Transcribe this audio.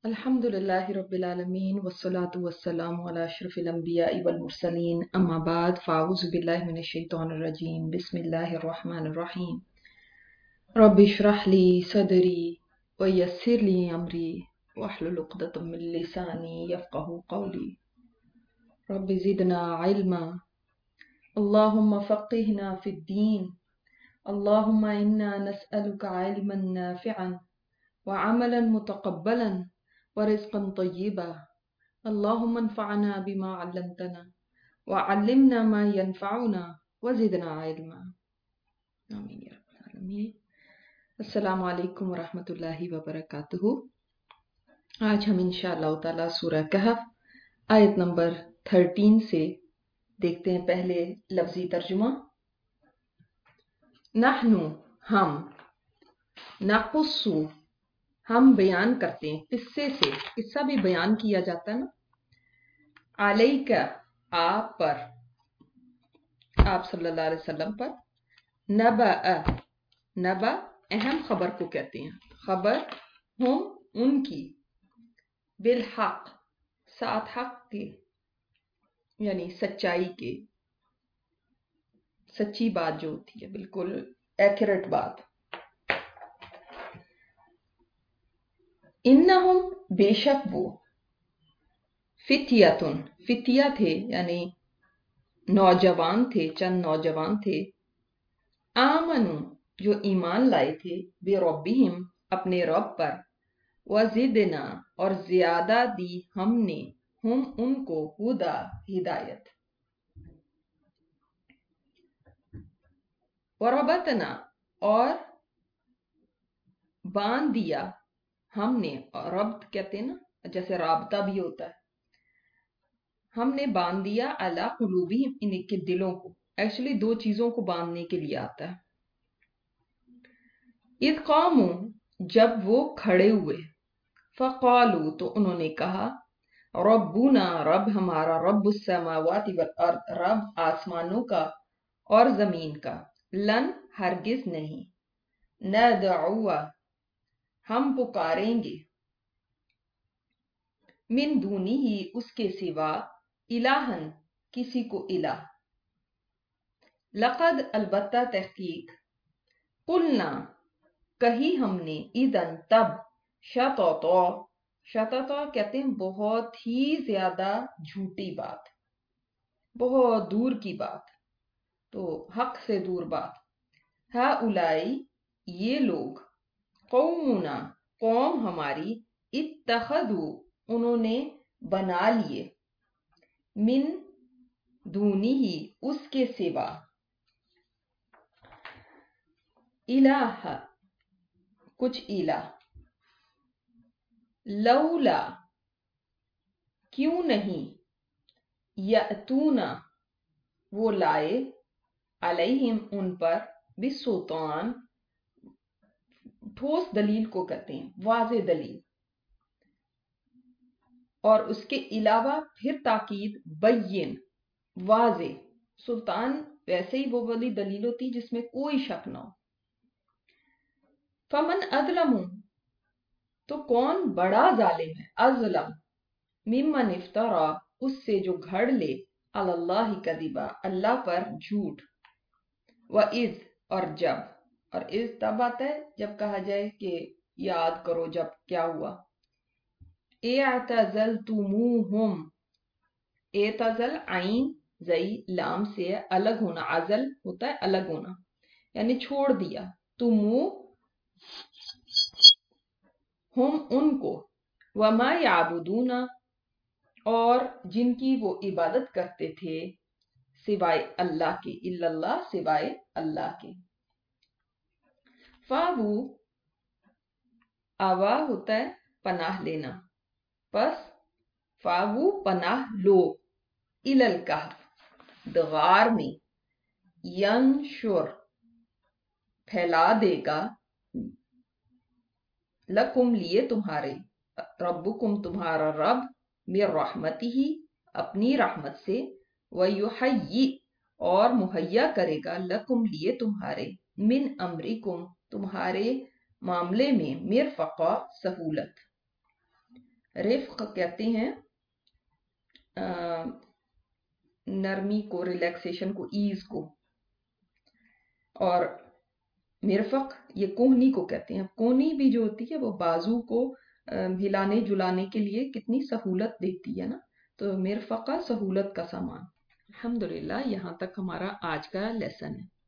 الحمد لله رب العالمين والصلاة والسلام على أشرف الأنبياء والمرسلين أما بعد فأعوذ بالله من الشيطان الرجيم بسم الله الرحمن الرحيم رب اشرح لي صدري ويسر لي أمري واحلل عقدة من لساني يفقه قولي رب زدنا علما اللهم فقهنا في الدين اللهم إنا نسألك علما نافعا وعملا متقبلا ورزقا طيبا اللهم انفعنا بما علمتنا وعلمنا ما ينفعنا وزدنا علما آمين يا رب العالمين. السلام علیکم ورحمۃ اللہ وبرکاتہ. آج ہم انشاءاللہ تعالی سورہ کہف آیت نمبر 13 سے دیکھتے ہیں پہلے لفظی ترجمہ. نحنو ہم، نقصو ہم بیان کرتے ہیں، قصے سے قصہ بھی بیان کیا جاتا ہے نا، علیکہ آپ پر، آپ صلی اللہ علیہ وسلم پر، نبأ نبأ اہم خبر کو کہتے ہیں، خبر ہم ان کی، بالحق ساتھ حق کے یعنی سچائی کے، سچی بات جو ہوتی ہے بالکل ایکوریٹ بات. انہم بے شک وہ، فتیتن فتیہ تھے یعنی نوجوان تھے، چند نوجوان تھے، آمنو جو ایمان لائے تھے، بے ربہم اپنے رب پر، وزدنا اور زیادہ دی ہم نے، ہم ان کو، ہدا ہدایت، وربتنا اور باندھ دیا ہم نے، ربط کہتے ہیں نا جیسے رابطہ بھی ہوتا ہے، ہم نے باندھ دیا علی قلوبہم ان کے دلوں کو. ایکچولی دو چیزوں کو باندھنے کے لیے آتا ہے. اذ قاموا جب وہ کھڑے ہوئے، فقالوا تو انہوں نے کہا، ربنا رب ہمارا، رب السماوات والارض رب آسمانوں کا اور زمین کا، لن ہرگز نہیں، ندعو ہم پکاریں گے، من دونی ہی اس کے سوا، الہن کسی کو الہ، لقد البتہ تحقیق، قلنا کہی ہم نے، اذن تب، شططا شططا کہتے ہیں بہت ہی زیادہ جھوٹی بات، بہت دور کی بات، تو حق سے دور بات. ہؤلائی یہ لوگ، قومنا قوم ہماری، اتخذوا انہوں نے بنا لیے، من دونی ہی اس کے سوا، الہ کچھ الہ، لولا کیوں نہیں، یأتونا وہ لائے، علیہم ان پر، بسلطان ٹھوس دلیل کو کہتے ہیں، واضح دلیل، اور اس کے علاوہ پھر تاکید، بین واضح، سلطان ویسے ہی وہ والی دلیل ہوتی جس میں کوئی شک نہ ہو. فمن اظلم تو کون بڑا ظالم ہے، اظلم ممن افترا اس سے جو گھڑ لے، علی اللہ کذبا اللہ پر جھوٹ، وَإِذْ اور جب، اور اذ تب آتا ہے جب کہا جائے کہ یاد کرو جب کیا ہوا، اعتزلتموہم، اعتزل عین زئی لام سے الگ ہونا، عزل ہوتا ہے الگ ہونا یعنی چھوڑ دیا، تمو ہم ان کو، وما یعبدون اور جن کی وہ عبادت کرتے تھے، سوائے اللہ کے، الا اللہ سوائے اللہ کے. فاوو آوا ہوتا ہے پناہ لینا، پس فاوو پناہ لو، الی الکہف غار میں، ینشر پھیلا دے گا، لکم لیے تمہارے، ربکم تمہارا رب، من رحمتہ اپنی رحمت سے، ویحیی اور مہیا کرے گا، لکم لیے تمہارے، من امرکم تمہارے معاملے میں، مرفقا سہولت. رفق کہتے ہیں نرمی کو، ریلیکسیشن کو، ایز کو، اور مرفق یہ کوہنی کو کہتے ہیں. کوہنی بھی جو ہوتی ہے وہ بازو کو ہلانے جلانے کے لیے کتنی سہولت دیتی ہے نا. تو مرفقہ سہولت کا سامان. الحمدللہ یہاں تک ہمارا آج کا لیسن ہے.